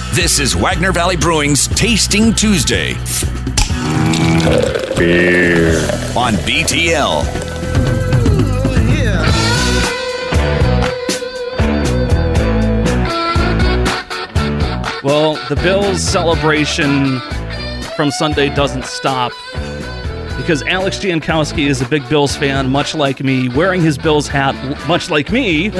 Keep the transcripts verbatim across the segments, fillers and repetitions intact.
This is Wagner Valley Brewing's Tasting Tuesday. Beer. On B T L. Well, the Bills celebration from Sunday doesn't stop because Alex Jankowski is a big Bills fan, much like me, wearing his Bills hat, much like me,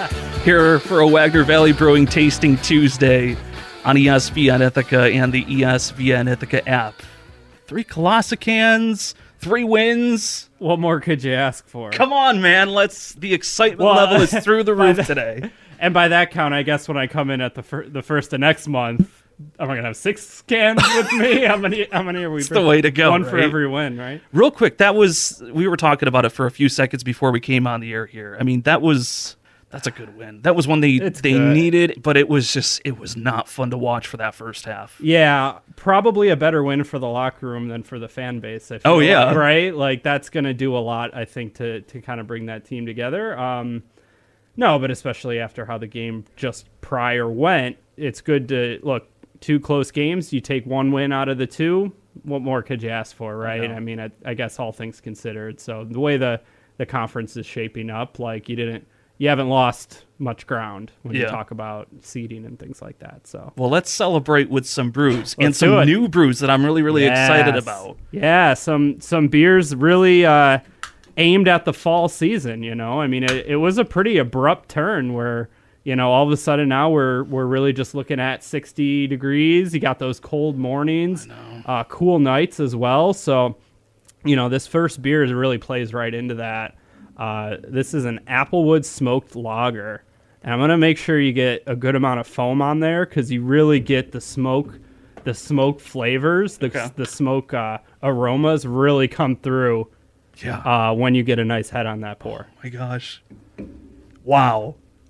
here for a Wagner Valley Brewing Tasting Tuesday on E S V N Ithaca and the E S V N Ithaca app. Three Colossicans, three wins. What more could you ask for? Come on, man. Let's. The excitement well, level is through the roof that, today. And by that count, I guess when I come in at the fir- the first of next month, am I gonna have six cans with me? How many? How many are we? It's the way to go. One right? for every win, right? Real quick, that was. We were talking about it for a few seconds before we came on the air here. I mean, that was. That's a good win. That was one they It's they good. needed, but it was just it was not fun to watch for that first half. Yeah, probably a better win for the locker room than for the fan base. I feel Oh, yeah. like, right. Like that's gonna do a lot, I think, to to kind of bring that team together. Um, no, but especially after how the game just prior went, it's good to look. Two close games, you take one win out of the two. What more could you ask for, right? I I, mean, I, I guess all things considered. So the way the the conference is shaping up, like you didn't. You haven't lost much ground when Yeah. you talk about seeding and things like that. So, Well, let's celebrate with some brews and Let's do some it. new brews that I'm really really excited Yes. about. Yeah, some some beers really uh, aimed at the fall season. You know, I mean, it, it was a pretty abrupt turn where you know all of a sudden now we're we're really just looking at sixty degrees. You got those cold mornings, uh, cool nights as well. So, you know, this first beer really plays right into that. Uh, this is an Applewood smoked lager, and I'm gonna make sure you get a good amount of foam on there because you really get the smoke, the smoke flavors, the Okay. the smoke uh, aromas really come through Yeah. uh, when you get a nice head on that pour. Oh my gosh. Wow.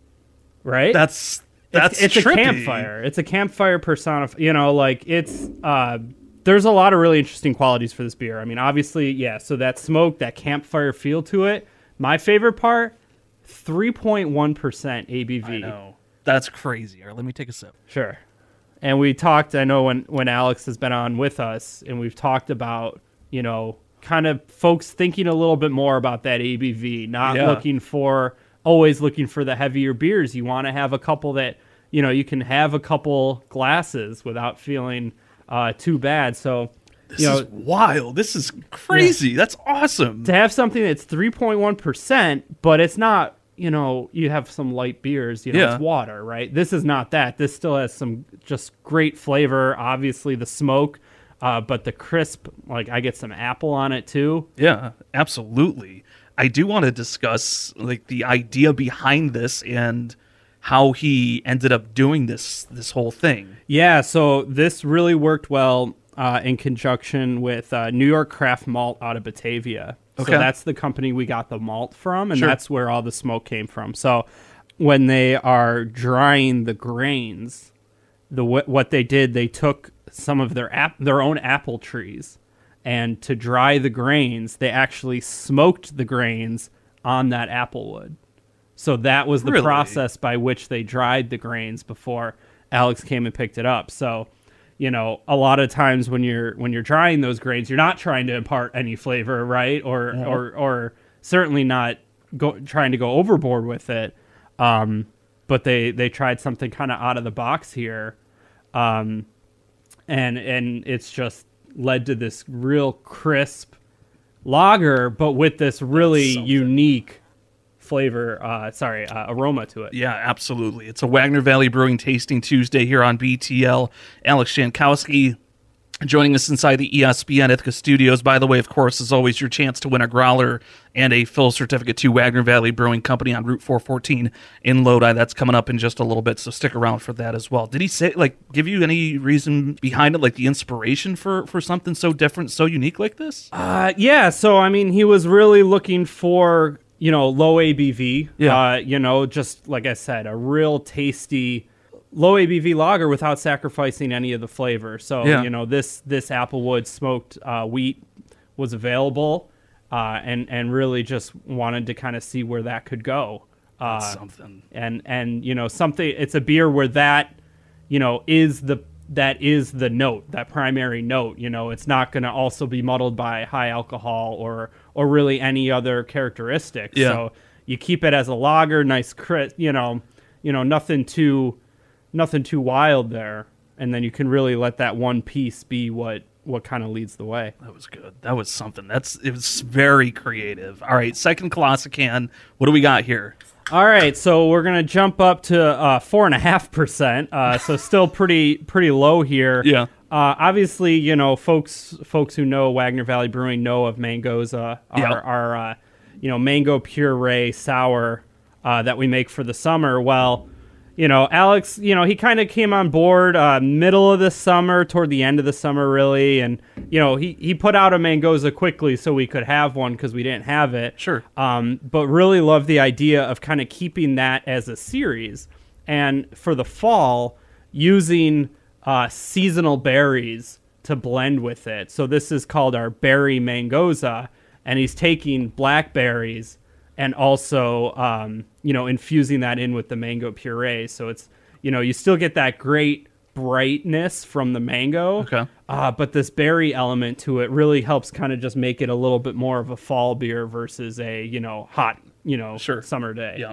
Right? That's that's it's, it's a trippy. campfire. It's a campfire personif. You know, like it's. Uh, there's a lot of really interesting qualities for this beer. I mean, obviously, yeah. So that smoke, that campfire feel to it. My favorite part, three point one percent A B V. I know. That's crazy. All right, let me take a sip. Sure. And we talked, I know when, when Alex has been on with us, and we've talked about, you know, kind of folks thinking a little bit more about that A B V, not Yeah. looking for, always looking for the heavier beers. You want to have a couple that, you know, you can have a couple glasses without feeling uh, too bad. So, This you know, is wild. This is crazy. That's awesome. to have something that's three point one percent, but it's not, you know, you have some light beers, you know, Yeah. it's water, right? This is not that. This still has some just great flavor. Obviously, the smoke, uh, but the crisp, like I get some apple on it too. Yeah, absolutely. I do want to discuss like the idea behind this and how he ended up doing this this whole thing. Yeah, so this really worked well uh, in conjunction with uh, New York Craft Malt out of Batavia. Okay. So that's the company we got the malt from, and Sure. that's where all the smoke came from. So when they are drying the grains, the wh- what they did, they took some of their ap- their own apple trees, and to dry the grains, they actually smoked the grains on that apple wood. So that was the Really? process by which they dried the grains before Alex came and picked it up. So, you know, a lot of times when you're when you're drying those grains, you're not trying to impart any flavor, right? Or Yeah. or or certainly not go, trying to go overboard with it. Um, but they they tried something kind of out of the box here, um, and and it's just led to this real crisp lager, but with this really something. unique flavor, uh, sorry, uh, aroma to it. Yeah, absolutely. It's a Wagner Valley Brewing Tasting Tuesday here on B T L. Alex Jankowski joining us inside the E S P N Ithaca studios. By the way, of course, as always, your chance to win a growler and a full certificate to Wagner Valley Brewing Company on Route four fourteen in Lodi. That's coming up in just a little bit, so stick around for that as well. Did he say, like, give you any reason behind it, like the inspiration for, for something so different, so unique like this? Uh, yeah, so I mean, he was really looking for, you know, low A B V. Yeah. Uh, you know, just like I said, a real tasty low A B V lager without sacrificing any of the flavor. So, Yeah. you know, this this Applewood smoked uh, wheat was available, uh, and and really just wanted to kind of see where that could go. Uh, That's something. and and you know something. It's a beer where that you know, is the that is the note, that primary note. You know, it's not going to also be muddled by high alcohol or or really any other characteristics. Yeah. So you keep it as a lager, nice crisp, you know, you know, nothing too nothing too wild there, and then you can really let that one piece be what what kind of leads the way. That was good. That was something. That's it was very creative. All right, second Colossican. What do we got here? All right, so we're gonna jump up to uh, four and a half percent. Uh, so still pretty pretty low here. Yeah. Uh, obviously, you know, folks folks who know Wagner Valley Brewing know of Mangoza, our, Yeah. our uh, you know mango puree sour uh, that we make for the summer. Well, you know, Alex, you know, he kind of came on board uh, middle of the summer, toward the end of the summer, really. And, you know, he, he put out a Mangoza quickly so we could have one because we didn't have it. Sure. Um, but really loved the idea of kind of keeping that as a series. And for the fall, using uh, seasonal berries to blend with it. So this is called our Berry Mangoza. And he's taking blackberries and also, um, you know, infusing that in with the mango puree. So it's, you know, you still get that great brightness from the mango. Okay. Uh, but this berry element to it really helps kind of just make it a little bit more of a fall beer versus a, you know, hot, you know, Sure. summer day. Yeah.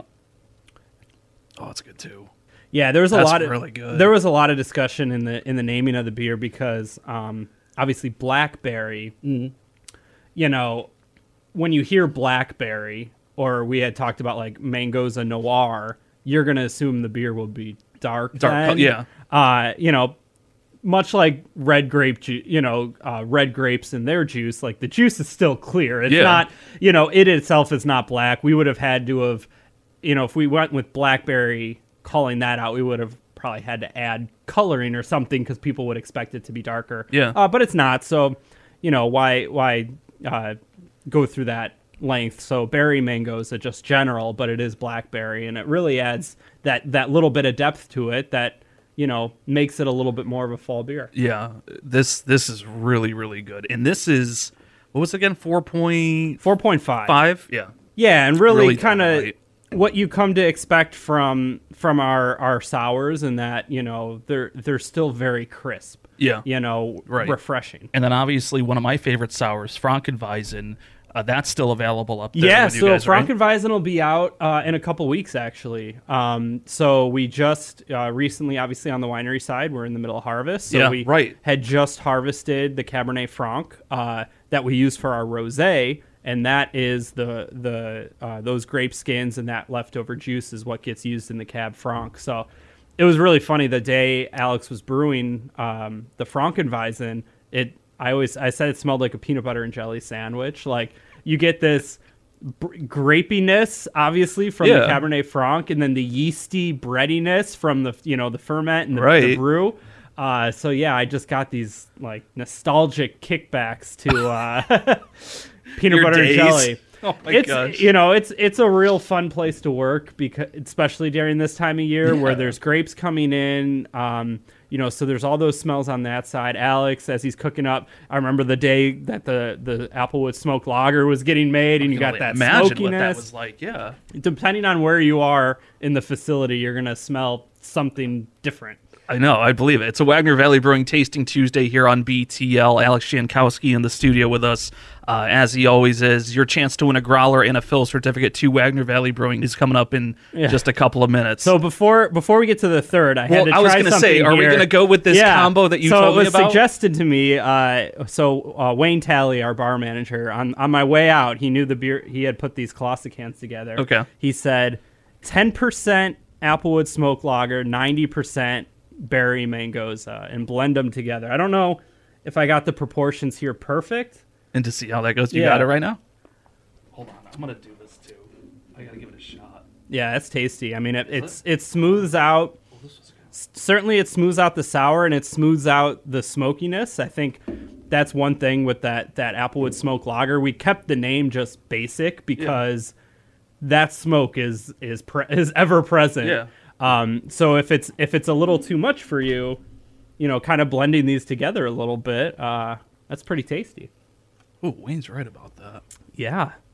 Oh, it's good too. Yeah, there was a That's lot of really good. there was a lot of discussion in the in the naming of the beer because um, obviously blackberry, Mm-hmm. you know, when you hear blackberry, or we had talked about like Mangoza Noir, you're going to assume the beer will be dark. Dark, then. yeah. Uh, you know, much like red grape, ju- you know, uh, red grapes in their juice, like the juice is still clear. It's Yeah. not, you know, it itself is not black. We would have had to have, you know, if we went with blackberry calling that out, we would have probably had to add coloring or something because people would expect it to be darker. Yeah. Uh, but it's not. So, you know, why, why uh, go through that length? So berry mangoes are just general, but it is blackberry, and it really adds that that little bit of depth to it that, you know, makes it a little bit more of a fall beer. Yeah. This this is really really good. And this is what was it again? four point four point five. five? Yeah. Yeah, and really, Really kind of right. what you come to expect from from our our sours, and that, you know, they're they're still very crisp. Yeah. You know, Right. refreshing. And then obviously one of my favorite sours, Frankenweizen, uh, that's still available up there. Yeah, with you so guys, right? Frankenweizen will be out uh, in a couple weeks, actually. Um, so we just uh, recently, obviously on the winery side, we're in the middle of harvest. So Yeah, we right. had just harvested the Cabernet Franc uh, that we use for our rosé, and that is the the uh, those grape skins and that leftover juice is what gets used in the Cab Franc. So it was really funny the day Alex was brewing um, the Frankenweizen. It I always I said it smelled like a peanut butter and jelly sandwich. Like you get this br- grapiness, obviously from Yeah. the Cabernet Franc, and then the yeasty breadiness from the you know the ferment and the, the Right. brew. Uh, so yeah, I just got these like nostalgic kickbacks to uh, peanut Your butter days. and jelly. Oh my it's gosh. you know it's it's a real fun place to work, because especially during this time of year where Yeah. there's grapes coming in. Um, you know, so there's all those smells on that side. Alex, as he's cooking up, I remember the day that the the Applewood smoked lager was getting made, and you got that Imagine smokiness. what that was like. Yeah. Depending on where you are in the facility, you're gonna smell something different. I know, I believe it. It's a Wagner Valley Brewing Tasting Tuesday here on B T L. Alex Jankowski in the studio with us, uh, as he always is. Your chance to win a growler and a fill certificate to Wagner Valley Brewing is coming up in Yeah. just a couple of minutes. So before before we get to the third, I Well, had to I was try gonna something say, are we here. gonna go with this Yeah. combo that you so told it me was about? suggested to me. Uh, so uh, Wayne Talley, our bar manager, on on my way out, he knew the beer. He had put these Colossic cans together. Okay. He said ten percent Applewood Smoke Lager, ninety percent Berry Mangoza, and blend them together. I don't know if I got the proportions here perfect. and to see how that goes, you Yeah. got it right now? Hold on, I'm going to do this too. I got to give it a shot. Yeah, it's tasty. I mean, it, it's it smooths out. s- Certainly, it smooths out the sour, and it smooths out the smokiness. I think that's one thing with that that Applewood Smoke Lager. We kept the name just basic because that smoke is is pre- is ever present. Yeah. Um. So if it's if it's a little too much for you, you know, kind of blending these together a little bit, uh, that's pretty tasty. Ooh, Wayne's right about that. Yeah.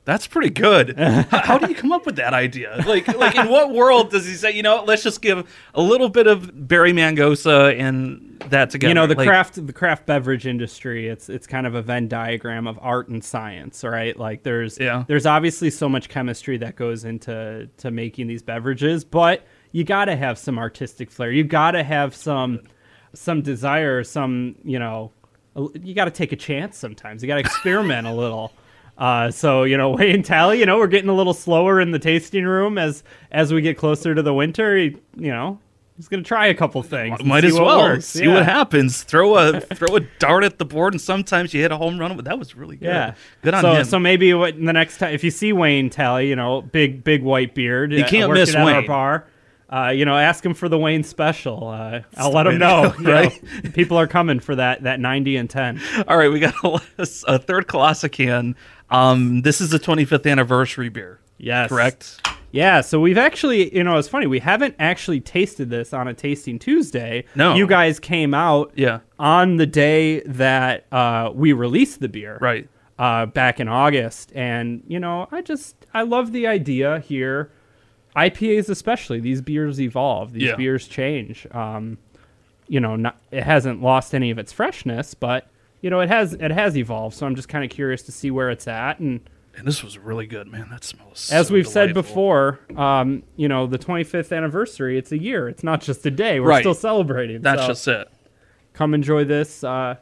That's pretty good. how, how do you come up with that idea? Like, like in what world does he say, you know, let's just give a little bit of Barry Mangosa and that together? You know, the like, craft the craft beverage industry, it's it's kind of a Venn diagram of art and science, right? Like there's yeah. there's obviously so much chemistry that goes into to making these beverages, but you got to have some artistic flair. You got to have some some desire, some, you know, you got to take a chance sometimes. You got to experiment a little. Uh, so, you know, Wayne Talley, you know, we're getting a little slower in the tasting room as as we get closer to the winter. He, you know, he's going to try a couple things. Might as well works. see yeah. what happens. Throw a throw a dart at the board, and sometimes you hit a home run. But that was really good. Yeah, good on so, him. So maybe what, the next time, if you see Wayne Talley, you know, big big white beard, you can't uh, miss at Wayne. Our bar. Uh, you know, ask him for the Wayne special. Uh, I'll let him know. Right, know, people are coming for that that ninety and ten. All right, we got a, a third Colossican. Um, this is the twenty-fifth anniversary beer. Yes, correct. Yeah, so we've actually, you know, it's funny, we haven't actually tasted this on a Tasting Tuesday. No, you guys came out. Yeah. on the day that uh, we released the beer. Right. Uh, back in August, and you know, I just I love the idea here. I P As especially, these beers evolve, these yeah. beers change. Um, you know, not, it hasn't lost any of its freshness, but you know, it has it has evolved. So I'm just kind of curious to see where it's at. And and this was really good, man. That smells. As so we've delightful. said before, um, you know, the twenty-fifth anniversary. It's a year. It's not just a day. We're right. still celebrating. That's so just it. Come enjoy this. Uh,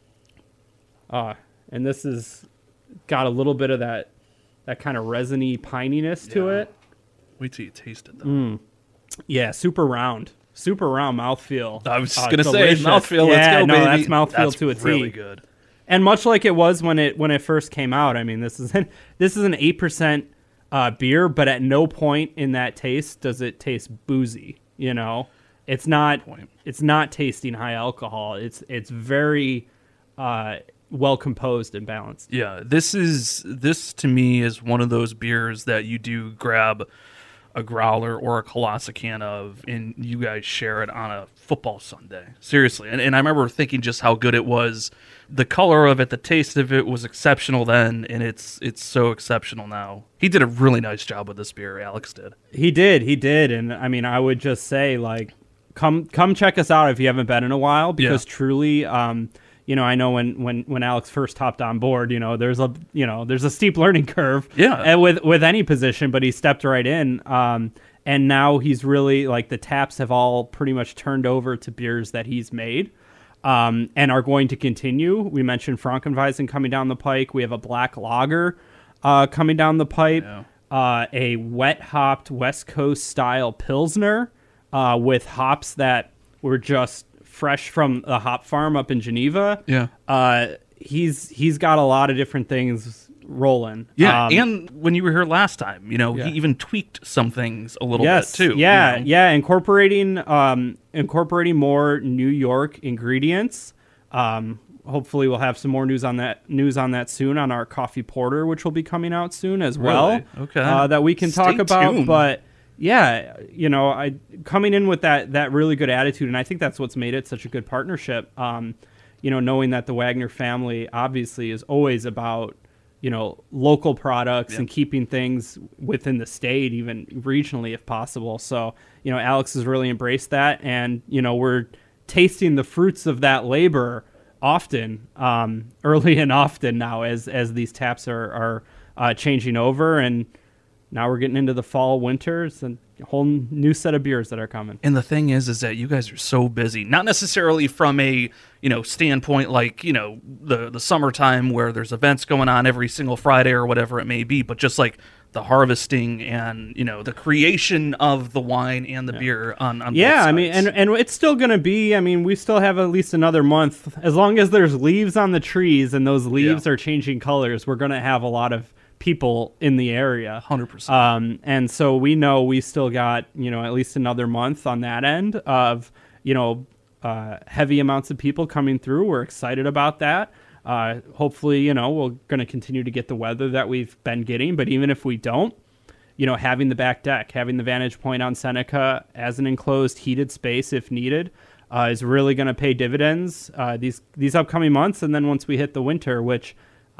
uh, and this has got a little bit of that that kind of resiny pininess yeah. to it. Wait till you taste it, though. Mm. Yeah, super round. Super round mouthfeel. I was just uh, going to say, mouthfeel, yeah, let's go, no, baby. that's mouthfeel that's to a T. really good. And much like it was when it when it first came out, I mean, this is an, this is an eight percent uh, beer, but at no point in that taste does it taste boozy, you know? It's not it's not tasting high alcohol. It's it's very uh, well composed and balanced. Yeah, this is this to me is one of those beers that you do grab a growler or a Colossican of, and you guys share it on a football Sunday. Seriously, and and I remember thinking just how good it was. The color of it, the taste of it was exceptional then, and it's it's so exceptional now. He did a really nice job with this beer. Alex did. He did, he did, and I mean, I would just say, like, come come check us out if you haven't been in a while, because yeah. truly. Um, You know, I know when, when, when Alex first hopped on board, you know, there's a you know there's a steep learning curve, yeah, with with any position, but he stepped right in, um, and now he's really, like, the taps have all pretty much turned over to beers that he's made, um, and are going to continue. We mentioned Frankenweisen coming down the pike. We have a black lager uh, coming down the pipe, yeah. uh, a wet hopped West Coast style Pilsner uh, with hops that were just fresh from the hop farm up in Geneva. Yeah. Uh, he's he's got a lot of different things rolling. Yeah, um, and when you were here last time, you know, yeah. he even tweaked some things a little yes, bit too. Yeah, you know? yeah, incorporating um, incorporating more New York ingredients. Um, hopefully, we'll have some more news on that news on that soon on our coffee porter, which will be coming out soon as well. Really? Okay, uh, that we can Stay talk about, tuned. but. Yeah, you know, I coming in with that that really good attitude, and I think that's what's made it such a good partnership. Um, you know, knowing that the Wagner family obviously is always about, you know, local products yeah. and keeping things within the state, even regionally if possible. So, you know, Alex has really embraced that, and you know, we're tasting the fruits of that labor often, um, early and often now as as these taps are are uh, changing over. And now we're getting into the fall, winters, and a whole new set of beers that are coming. And the thing is, is that you guys are so busy, not necessarily from a, you know, standpoint like, you know, the, the summertime where there's events going on every single Friday or whatever it may be, but just like the harvesting and, you know, the creation of the wine and the yeah. beer on, on yeah, both I mean, and, and it's still going to be, I mean, we still have at least another month. As long as there's leaves on the trees and those leaves yeah. are changing colors, we're going to have a lot of people in the area. one hundred percent. Um, and so we know we still got, you know, at least another month on that end of, you know, uh, heavy amounts of people coming through. We're excited about that. Uh, hopefully, you know, we're going to continue to get the weather that we've been getting. But even if we don't, you know, having the back deck, having the vantage point on Seneca as an enclosed heated space if needed uh, is really going to pay dividends uh, these these upcoming months. And then once we hit the winter, which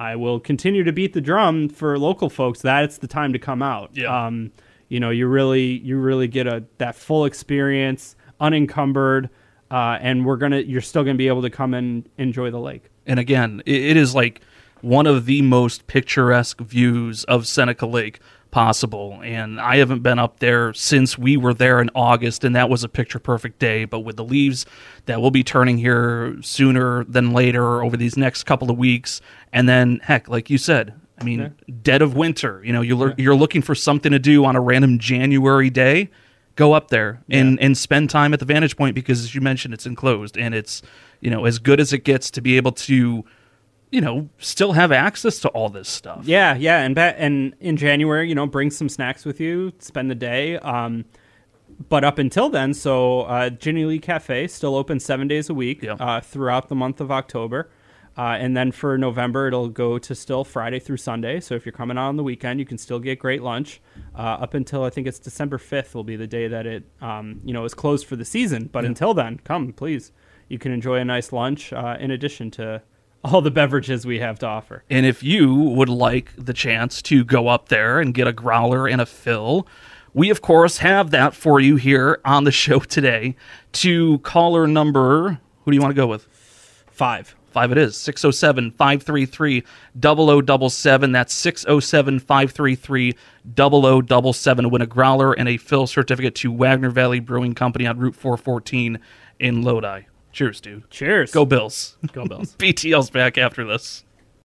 I will continue to beat the drum for local folks. That's the time to come out. Yeah. Um, you know, you really you really get a that full experience, unencumbered, uh, and we're gonna you're still gonna be able to come and enjoy the lake. And again, it, it is like one of the most picturesque views of Seneca Lake possible. And I haven't been up there since we were there in August, and that was a picture-perfect day. But with the leaves that will be turning here sooner than later over these next couple of weeks, and then, heck, like you said, I mean, yeah. dead of winter, you know, you're, yeah. you're looking for something to do on a random January day, go up there and, yeah. and spend time at the Vantage Point because, as you mentioned, it's enclosed, and it's, you know, as good as it gets to be able to, you know, still have access to all this stuff. Yeah, yeah, and ba- and in January, you know, bring some snacks with you, spend the day. Um, but up until then, so uh, Ginny Lee Cafe still open seven days a week yep. uh, throughout the month of October. Uh, and then for November, it'll go to still Friday through Sunday. So if you're coming out on the weekend, you can still get great lunch. Uh, up until I think it's December fifth will be the day that it, um, you know, is closed for the season. But yeah. until then, come, please. You can enjoy a nice lunch uh, in addition to all the beverages we have to offer. And if you would like the chance to go up there and get a growler and a fill, we, of course, have that for you here on the show today. To caller number, who do you want to go with? Five. Five it is. six oh seven, five three three, zero zero seven seven. That's six oh seven, five three three, zero zero seven seven to win a growler and a fill certificate to Wagner Valley Brewing Company on Route four fourteen in Lodi. Cheers, dude. Cheers. Go Bills. Go Bills. B T L's back after this.